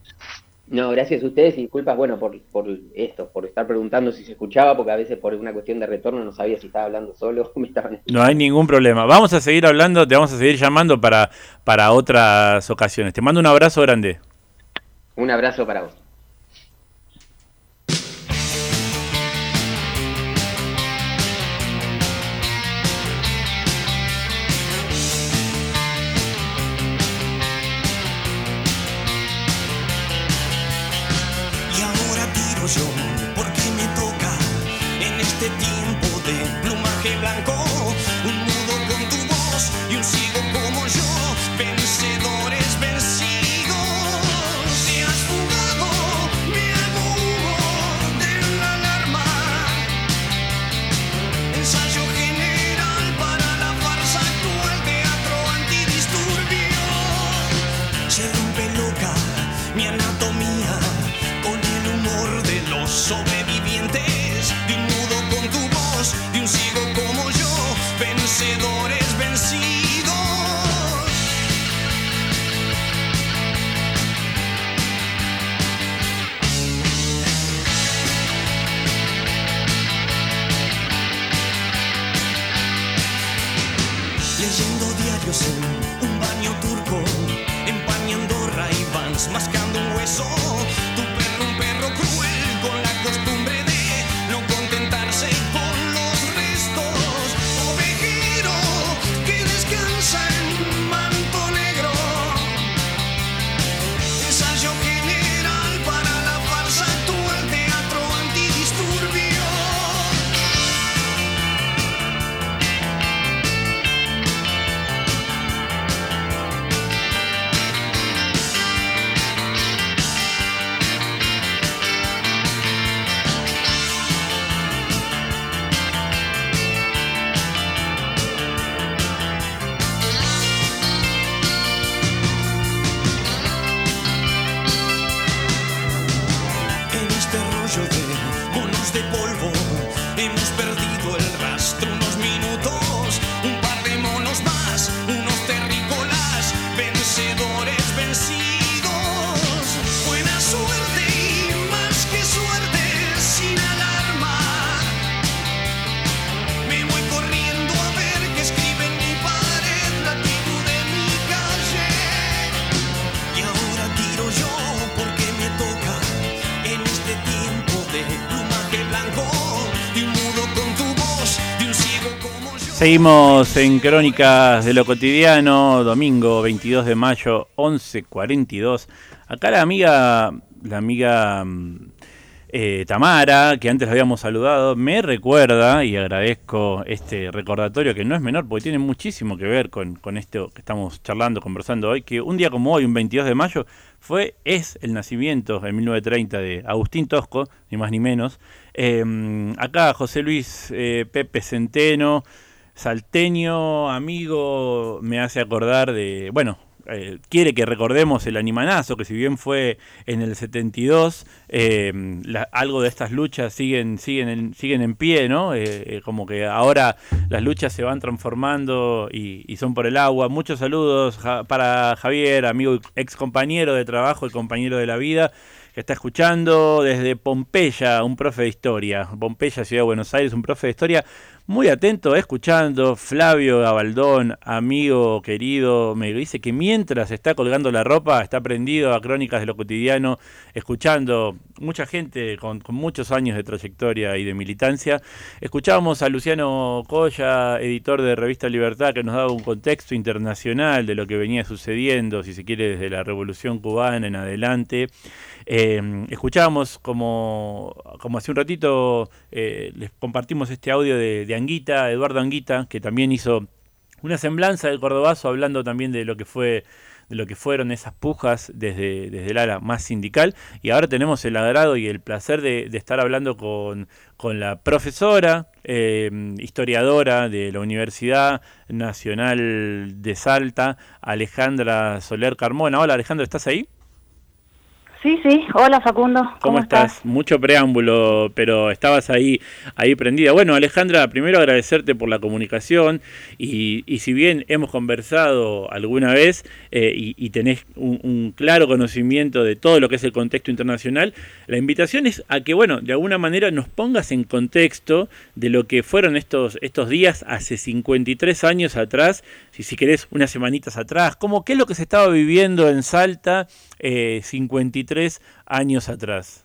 No, gracias a ustedes y disculpas, bueno, por, por esto, por estar preguntando si se escuchaba, porque a veces por una cuestión de retorno no sabía si estaba hablando solo o me estaban escuchando. No hay ningún problema. Vamos a seguir hablando, te vamos a seguir llamando para, para otras ocasiones. Te mando un abrazo grande. Un abrazo para vos. Yo, porque me toca en este tiempo de plumaje blanco, un mudo con tu voz y un ciego como yo, vencedores vencidos. refugios en un baño turco, empañando Ray-Bans, mascando un hueso. Tu perro, un perro cruel, con la costumbre de no contentarse con los restos. Ovejero que descansa en manto negro, ensayo general para la farsa actual, teatro antidisturbio. En este rollo de monos de polvo hemos perdido el rastro unos minutos, un par de monos más, unos terrícolas, vencedores vencidos. Buena suerte y más que suerte, sin alarma. Me voy corriendo a ver qué escribe en mi pared la tribu de mi calle. Y ahora tiro yo porque me toca en este tiempo de plumaje blanco y un mudo con tu voz de un ciego como yo. Seguimos en Crónicas de lo Cotidiano, domingo veintidós de mayo, once cuarenta y dos. Acá la amiga, la amiga mm, eh, Tamara, que antes la habíamos saludado, me recuerda, y agradezco este recordatorio que no es menor porque tiene muchísimo que ver con, con esto que estamos charlando, conversando hoy, que un día como hoy, un veintidós de mayo, fue, es el nacimiento en mil novecientos treinta de Agustín Tosco, ni más ni menos. Eh, acá José Luis eh, Pepe Centeno, salteño, amigo, me hace acordar de, bueno, eh, quiere que recordemos el Animanazo, que si bien fue en el setenta y dos, eh, la, algo de estas luchas siguen siguen en, siguen en pie, ¿no? Eh, eh, como que ahora las luchas se van transformando y, y son por el agua. Muchos saludos ja, para Javier, amigo y ex compañero de trabajo y compañero de la vida, que está escuchando desde Pompeya, un profe de historia. Pompeya, Ciudad de Buenos Aires, un profe de historia muy atento, escuchando. Flavio Gabaldón, amigo querido, me dice que mientras está colgando la ropa, está prendido a Crónicas de lo Cotidiano, escuchando. Mucha gente con, con muchos años de trayectoria y de militancia. Escuchábamos a Luciano Colla, editor de Revista Libertad, que nos daba un contexto internacional de lo que venía sucediendo, si se quiere, desde la Revolución Cubana en adelante. Eh, escuchábamos, como, como hace un ratito, eh, les compartimos este audio de, de Anguita, Eduardo Anguita, que también hizo una semblanza del Cordobazo, hablando también de lo que fue de lo que fueron esas pujas desde, desde el ala más sindical. Y ahora tenemos el agrado y el placer de, de estar hablando con, con la profesora, eh, historiadora de la Universidad Nacional de Salta, Alejandra Soler Carmona. Hola Alejandra, ¿estás ahí? Sí, sí. Hola Facundo. ¿Cómo, ¿Cómo estás? estás? Mucho preámbulo, pero estabas ahí ahí prendida. Bueno, Alejandra, primero agradecerte por la comunicación y, y si bien hemos conversado alguna vez eh, y, y tenés un, un claro conocimiento de todo lo que es el contexto internacional, la invitación es a que, bueno, de alguna manera nos pongas en contexto de lo que fueron estos estos días hace cincuenta y tres años atrás, si, si querés unas semanitas atrás, como qué es lo que se estaba viviendo en Salta eh, cincuenta y tres años atrás.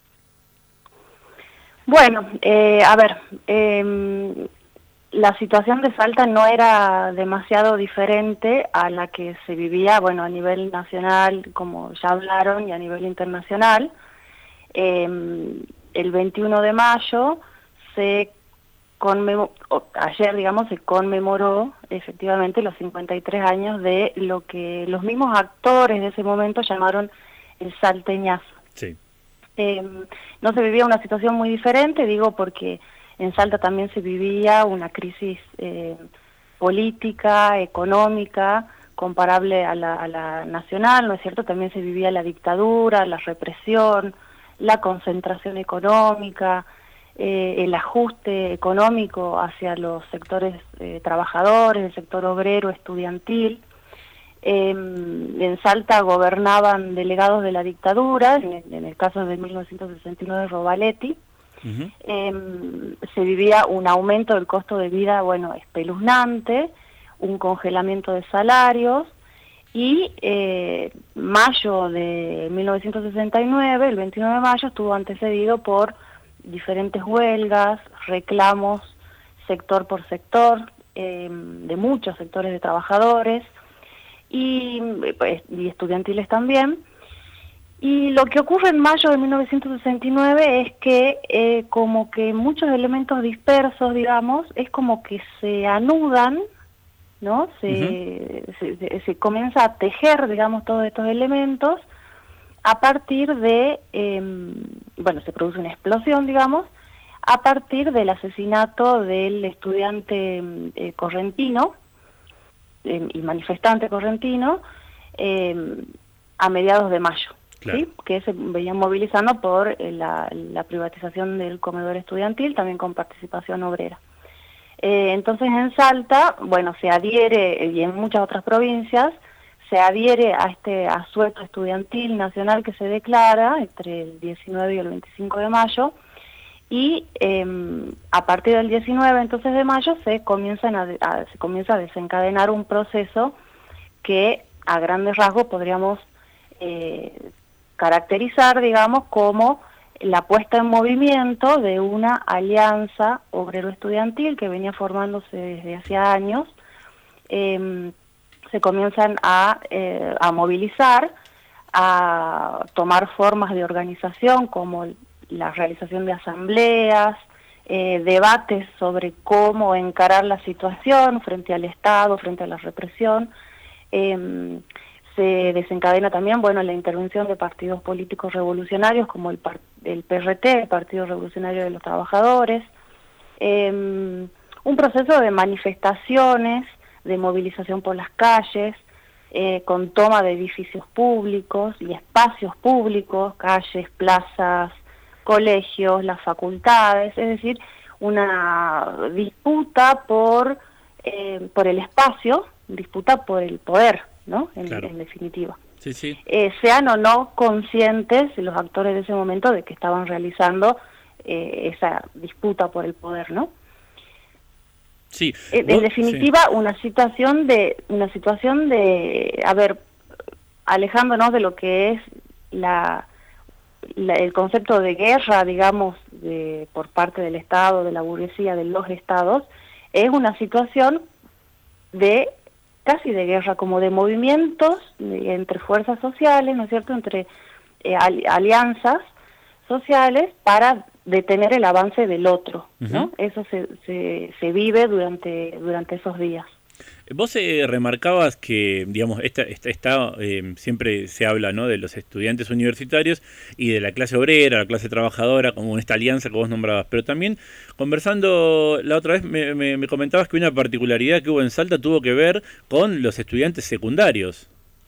Bueno, eh, a ver, eh, la situación de Salta no era demasiado diferente a la que se vivía, bueno, a nivel nacional, como ya hablaron, y a nivel internacional. Eh, el veintiuno de mayo se conmemoró, ayer, digamos, se conmemoró efectivamente los cincuenta y tres años de lo que los mismos actores de ese momento llamaron el salteñazo. Sí. Eh, no se vivía una situación muy diferente, digo, porque en Salta también se vivía una crisis eh, política, económica, comparable a la, a la nacional, ¿no es cierto? También se vivía la dictadura, la represión, la concentración económica, eh, el ajuste económico hacia los sectores eh, trabajadores, el sector obrero, estudiantil. Eh, en Salta gobernaban delegados de la dictadura, en el, en el caso de mil novecientos sesenta y nueve Rovaletti. Uh-huh. eh, se vivía un aumento del costo de vida, bueno, espeluznante, un congelamiento de salarios, y eh, mayo de mil novecientos sesenta y nueve, el veintinueve de mayo, estuvo antecedido por diferentes huelgas, reclamos sector por sector, eh, de muchos sectores de trabajadores y, pues, y estudiantiles también. Y lo que ocurre en mayo de mil novecientos sesenta y nueve es que eh, como que muchos elementos dispersos, digamos, es como que se anudan, ¿no? Se, uh-huh. se, se, se comienza a tejer, digamos, todos estos elementos a partir de, eh, bueno, se produce una explosión, digamos, a partir del asesinato del estudiante eh, correntino eh, y manifestante correntino eh, a mediados de mayo, claro. ¿Sí? Que se venían movilizando por eh, la, la privatización del comedor estudiantil, también con participación obrera. Eh, entonces en Salta, bueno, se adhiere, y en muchas otras provincias, se adhiere a este asueto estudiantil nacional que se declara entre el diecinueve y el veinticinco de mayo, y eh, a partir del diecinueve entonces de mayo se, comienzan a, a, se comienza a desencadenar un proceso que a grandes rasgos podríamos eh, caracterizar, digamos, como la puesta en movimiento de una alianza obrero-estudiantil que venía formándose desde hacía años. Eh, se comienzan a, eh, a movilizar, a tomar formas de organización como la realización de asambleas, eh, debates sobre cómo encarar la situación frente al Estado, frente a la represión. Eh, se desencadena también, bueno, la intervención de partidos políticos revolucionarios como el, el P R T, el Partido Revolucionario de los Trabajadores, eh, un proceso de manifestaciones, de movilización por las calles, eh, con toma de edificios públicos y espacios públicos, calles, plazas, colegios, las facultades, es decir, una disputa por, eh, por el espacio, disputa por el poder, ¿no? En, claro. en definitiva. Sí, sí. Eh, sean o no conscientes los actores de ese momento de que estaban realizando eh, esa disputa por el poder, ¿no? Sí. En, en definitiva, sí. una situación de, una situación de, a ver, alejándonos de lo que es la, la el concepto de guerra, digamos, de, por parte del Estado, de la burguesía, de los estados, es una situación de casi de guerra, como de movimientos de, entre fuerzas sociales, ¿no es cierto?, entre eh, al, alianzas sociales para detener el avance del otro, ¿no? Uh-huh. Eso se, se, se vive durante, durante esos días. Vos eh, remarcabas que, digamos, esta, esta, esta eh, siempre se habla, ¿no?, de los estudiantes universitarios y de la clase obrera, la clase trabajadora, como esta alianza que vos nombrabas, pero también conversando la otra vez me, me, me comentabas que una particularidad que hubo en Salta tuvo que ver con los estudiantes secundarios.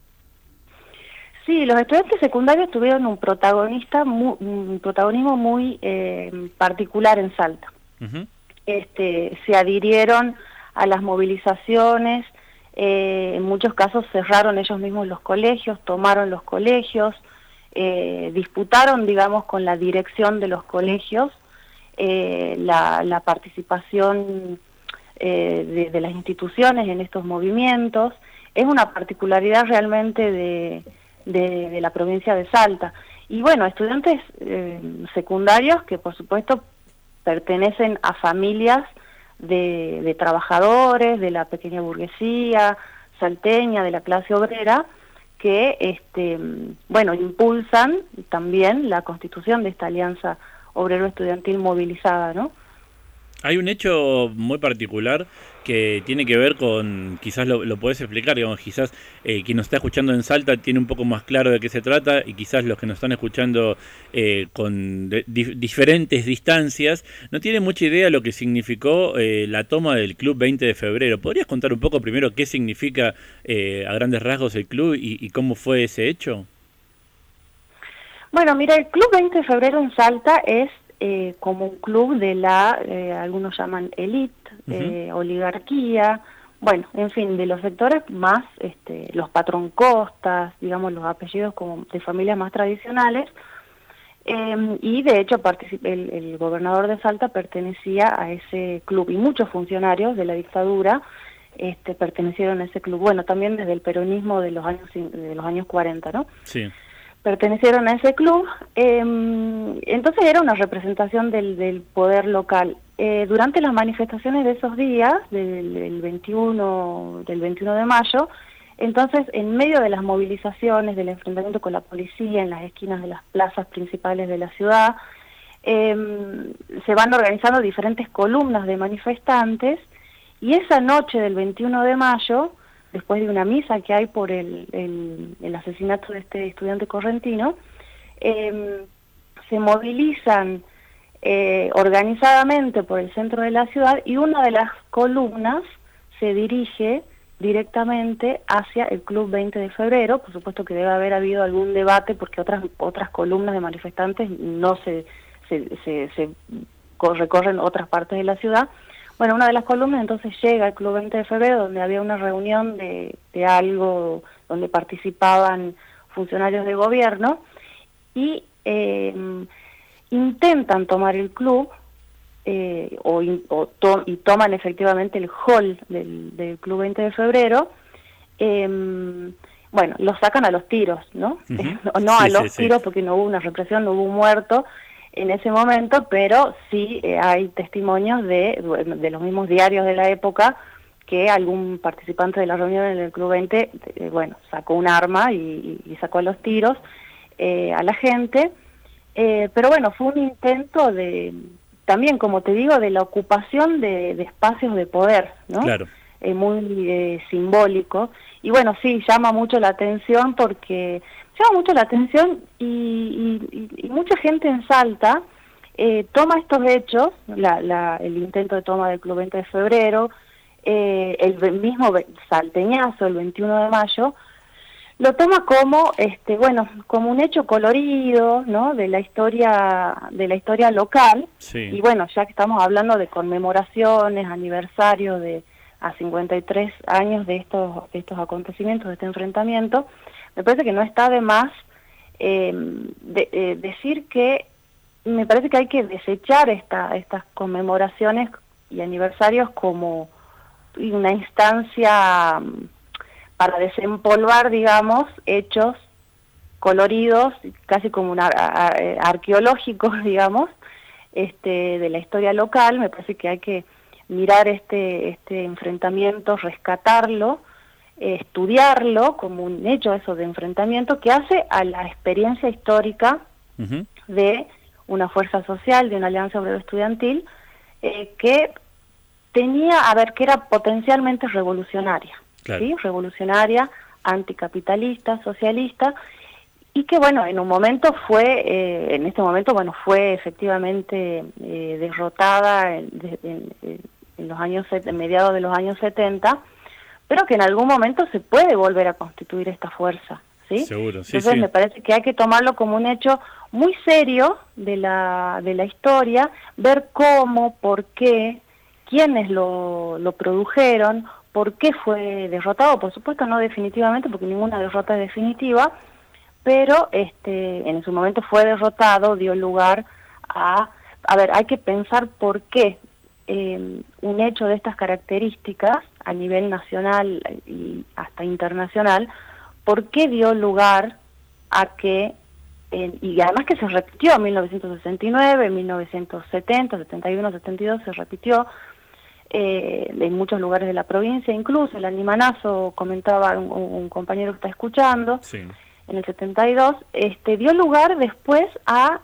Sí, los estudiantes secundarios tuvieron un protagonista, muy, un protagonismo muy eh, particular en Salta. Uh-huh. Este, se adhirieron a las movilizaciones, eh, en muchos casos cerraron ellos mismos los colegios, tomaron los colegios, eh, disputaron, digamos, con la dirección de los colegios eh, la, la participación eh, de, de las instituciones en estos movimientos. Es una particularidad realmente de, de, de la provincia de Salta. Y bueno, estudiantes eh, secundarios que por supuesto pertenecen a familias De, de trabajadores, de la pequeña burguesía salteña, de la clase obrera, que este, bueno, impulsan también la constitución de esta alianza obrero-estudiantil movilizada, ¿no? Hay un hecho muy particular que tiene que ver con, quizás lo, lo podés explicar, digamos, quizás eh, quien nos está escuchando en Salta tiene un poco más claro de qué se trata y quizás los que nos están escuchando eh, con de, di, diferentes distancias no tienen mucha idea de lo que significó eh, la toma del Club veinte de febrero. ¿Podrías contar un poco primero qué significa eh, a grandes rasgos el club y, y cómo fue ese hecho? Bueno, mira, el Club veinte de febrero en Salta es Eh, como un club de la, eh, algunos llaman élite, eh, uh-huh. oligarquía, bueno, en fin, de los sectores más, este, los patroncostas, digamos, los apellidos como de familias más tradicionales, eh, y de hecho particip- el, el gobernador de Salta pertenecía a ese club, y muchos funcionarios de la dictadura este, pertenecieron a ese club. Bueno, también desde el peronismo de los años de los años cuarenta, ¿no? Sí. Pertenecieron a ese club. Eh, entonces era una representación del, del poder local. Eh, durante las manifestaciones de esos días, del, del veintiuno de mayo, entonces en medio de las movilizaciones, del enfrentamiento con la policía en las esquinas de las plazas principales de la ciudad, eh, se van organizando diferentes columnas de manifestantes, y esa noche del veintiuno de mayo, después de una misa que hay por el, el, el asesinato de este estudiante correntino, eh, se movilizan eh, organizadamente por el centro de la ciudad, y una de las columnas se dirige directamente hacia el Club veinte de febrero. Por supuesto que debe haber habido algún debate porque otras otras columnas de manifestantes no se, se, se, se recorren otras partes de la ciudad. Bueno, una de las columnas entonces llega al Club veinte de febrero, donde había una reunión de, de algo, donde participaban funcionarios de gobierno, y eh, intentan tomar el club, eh, o, o to, y toman efectivamente el hall del, del Club veinte de febrero. Eh, bueno, los sacan a los tiros, ¿no? Uh-huh. no no sí, a los sí, tiros sí. Porque no hubo una represión, no hubo un muerto en ese momento, pero sí eh, hay testimonios de, de los mismos diarios de la época que algún participante de la reunión en el Club veinte, eh, bueno, sacó un arma y, y sacó a los tiros eh, a la gente, eh, pero bueno, fue un intento de, también como te digo, de la ocupación de, de espacios de poder, ¿no? Claro. Eh, muy eh, simbólico, y bueno, sí, llama mucho la atención porque... llama mucho la atención y, y, y mucha gente en Salta eh, toma estos hechos, la, la, el intento de toma del Club veinte de febrero, eh, el mismo salteñazo, el veintiuno de mayo, lo toma como, este, bueno, como un hecho colorido, ¿no? De la historia, de la historia local. Sí. Y bueno, ya que estamos hablando de conmemoraciones, aniversarios de a cincuenta y tres años de estos, de estos acontecimientos, de este enfrentamiento, me parece que no está de más eh, de, eh, decir que me parece que hay que desechar esta, estas conmemoraciones y aniversarios como una instancia para desempolvar, digamos, hechos coloridos, casi como una, a, a, arqueológicos, digamos, este, de la historia local. Me parece que hay que mirar este, este enfrentamiento, rescatarlo, estudiarlo como un hecho eso de enfrentamiento que hace a la experiencia histórica uh-huh. de una fuerza social, de una alianza obrero estudiantil, eh, que tenía, a ver, que era potencialmente revolucionaria, claro. ¿sí? Revolucionaria, anticapitalista, socialista, y que bueno, en un momento fue, eh, en este momento, bueno, fue efectivamente eh, derrotada en, en, en los años, en mediados de los años setenta, pero que en algún momento se puede volver a constituir esta fuerza, ¿sí? Seguro, sí, Entonces sí. me parece que hay que tomarlo como un hecho muy serio de la de la historia, ver cómo, por qué, quiénes lo, lo produjeron, por qué fue derrotado, por supuesto no definitivamente, porque ninguna derrota es definitiva, pero este en su momento fue derrotado, dio lugar a... A ver, hay que pensar por qué eh, un hecho de estas características a nivel nacional y hasta internacional, ¿por qué dio lugar a que, eh, y además que se repitió en mil novecientos sesenta y nueve, en mil novecientos setenta, setenta y uno, setenta y dos, se repitió eh, en muchos lugares de la provincia, incluso el Animanazo, comentaba un, un compañero que está escuchando, sí. en el setenta y dos, este, dio lugar después a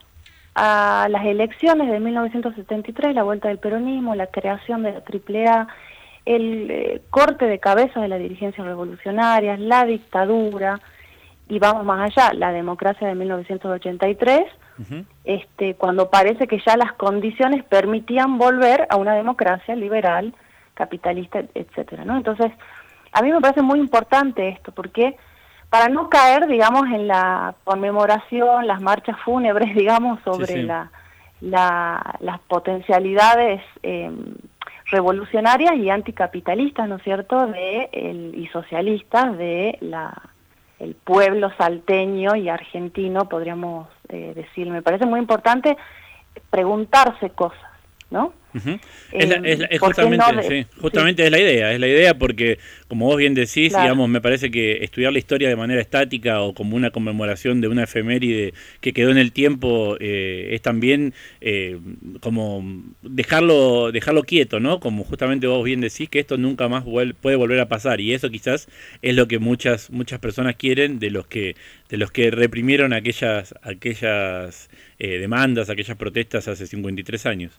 a las elecciones de mil novecientos setenta y tres, la vuelta del peronismo, la creación de la triple A, el eh, corte de cabeza de la dirigencia revolucionaria, la dictadura, y vamos más allá, la democracia de mil novecientos ochenta y tres, uh-huh. este, cuando parece que ya las condiciones permitían volver a una democracia liberal, capitalista, etcétera, ¿no? Entonces, a mí me parece muy importante esto, porque para no caer, digamos, en la conmemoración, las marchas fúnebres, digamos, sobre sí, sí. La, la, las potencialidades eh, revolucionarias y anticapitalistas, ¿no es cierto?, de el, y socialistas de la el pueblo salteño y argentino, podríamos eh, decir. Me parece muy importante preguntarse cosas, ¿no? Uh-huh. Eh, es, la, es, la, es ¿por qué justamente, no de- sí, justamente sí. es la idea, es la idea porque, como vos bien decís, Claro. digamos, me parece que estudiar la historia de manera estática o como una conmemoración de una efeméride que quedó en el tiempo eh, es también eh, como dejarlo dejarlo quieto, ¿no? Como justamente vos bien decís, que esto nunca más vuel- puede volver a pasar, y eso quizás es lo que muchas muchas personas quieren de los que de los que reprimieron aquellas aquellas eh, demandas, aquellas protestas hace cincuenta y tres años.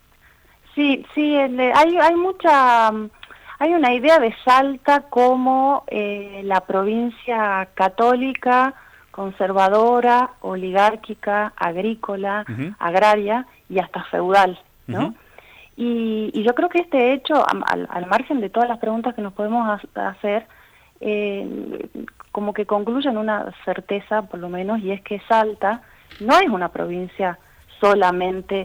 Sí, sí, el- hay, hay mucha, hay una idea de Salta como eh, la provincia católica, conservadora, oligárquica, agrícola, Ujú. agraria y hasta feudal, ¿no? Ujú. y, y yo creo que este hecho, am- al, al margen de todas las preguntas que nos podemos ha- hacer, eh, como que concluyen una certeza, por lo menos, y es que Salta no es una provincia solamente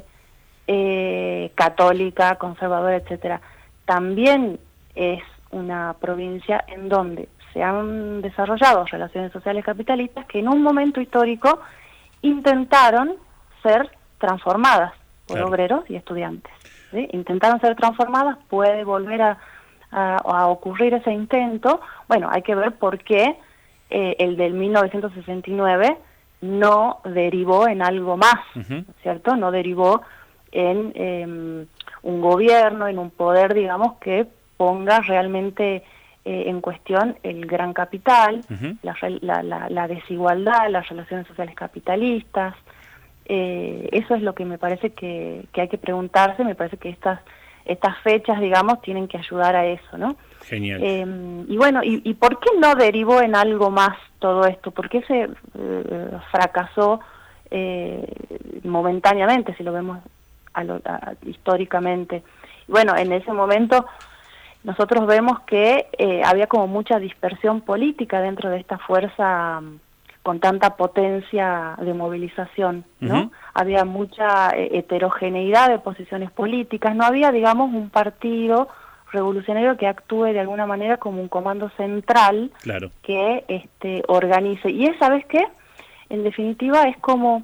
eh, católica, conservadora, etcétera. También es una provincia en donde se han desarrollado relaciones sociales capitalistas que en un momento histórico intentaron ser transformadas por Claro. obreros y estudiantes, ¿sí? Intentaron ser transformadas, puede volver a, a, a ocurrir ese intento. Bueno, hay que ver por qué eh, el del mil novecientos sesenta y nueve no derivó en algo más, Ujú. ¿cierto? No derivó en eh, un gobierno, en un poder, digamos, que ponga realmente eh, en cuestión el gran capital, Ujú. la, rel- la, la, la desigualdad, las relaciones sociales capitalistas. Eh, eso es lo que me parece que, que hay que preguntarse. Me parece que estas estas fechas, digamos, tienen que ayudar a eso, ¿no? Genial. Eh, y bueno, y, ¿y por qué no derivó en algo más todo esto? ¿Por qué se eh, fracasó eh, momentáneamente, si lo vemos a lo- a- históricamente? Y bueno, en ese momento nosotros vemos que eh, había como mucha dispersión política dentro de esta fuerza mm, con tanta potencia de movilización, ¿no? Ujú. Había mucha eh, heterogeneidad de posiciones políticas, no había, digamos, un partido revolucionario que actúe de alguna manera como un comando central Claro. que este, organice. Y es, ¿sabes qué? En definitiva es como...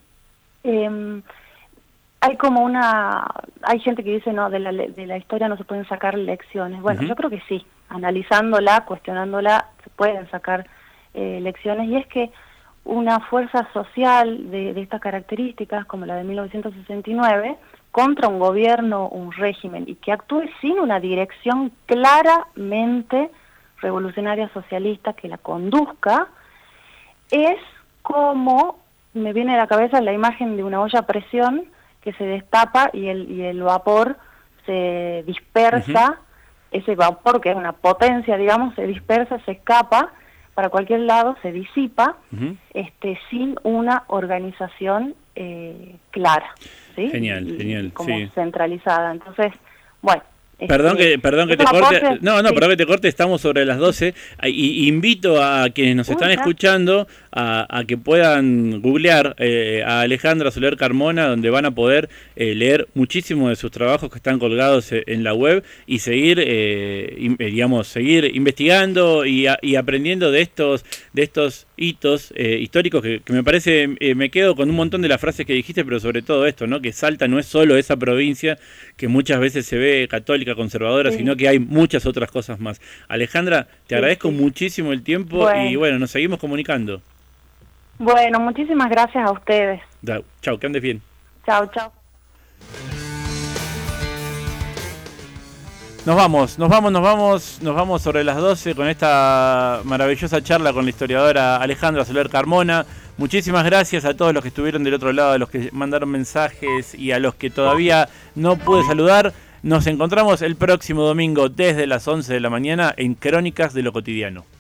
em, hay como una... Hay gente que dice, no, de la, le- de la historia no se pueden sacar lecciones. Bueno, Ujú. yo creo que sí. Analizándola, cuestionándola, se pueden sacar eh, lecciones. Y es que una fuerza social de, de estas características, como la de mil novecientos sesenta y nueve, contra un gobierno, un régimen, y que actúe sin una dirección claramente revolucionaria socialista que la conduzca, es como, me viene a la cabeza la imagen de una olla a presión que se destapa y el, y el vapor se dispersa, ese vapor que es una potencia, digamos, se dispersa, se escapa para cualquier lado, se disipa, Ujú. este, sin una organización eh, clara, ¿sí? Genial, Y- genial, y como sí. centralizada. Entonces, bueno. Perdón este, que, perdón que es te un corte. aporte- No, no, sí. perdón que te corte, estamos sobre las doce. Y, y invito a quienes nos Uy, están ya. escuchando a, a que puedan googlear eh, a Alejandra Soler Carmona, donde van a poder eh, leer muchísimos de sus trabajos que están colgados eh, en la web y seguir, eh, in- eh, digamos, seguir investigando y, a- y aprendiendo de estos, de estos hitos eh, históricos que, que me parece, eh, me quedo con un montón de las frases que dijiste, pero sobre todo esto, ¿no? Que Salta no es solo esa provincia que muchas veces se ve católica, conservadora, Sí. sino que hay muchas otras cosas más. Alejandra, te Sí, agradezco sí. muchísimo el tiempo Bueno. y bueno, nos seguimos comunicando. Bueno, muchísimas gracias a ustedes. Da- Chao, que andes bien. Chao, chao. Nos vamos, nos vamos, nos vamos, nos vamos sobre las doce con esta maravillosa charla con la historiadora Alejandra Soler Carmona. Muchísimas gracias a todos los que estuvieron del otro lado, a los que mandaron mensajes y a los que todavía no pude saludar. Nos encontramos el próximo domingo desde las once de la mañana en Crónicas de lo Cotidiano.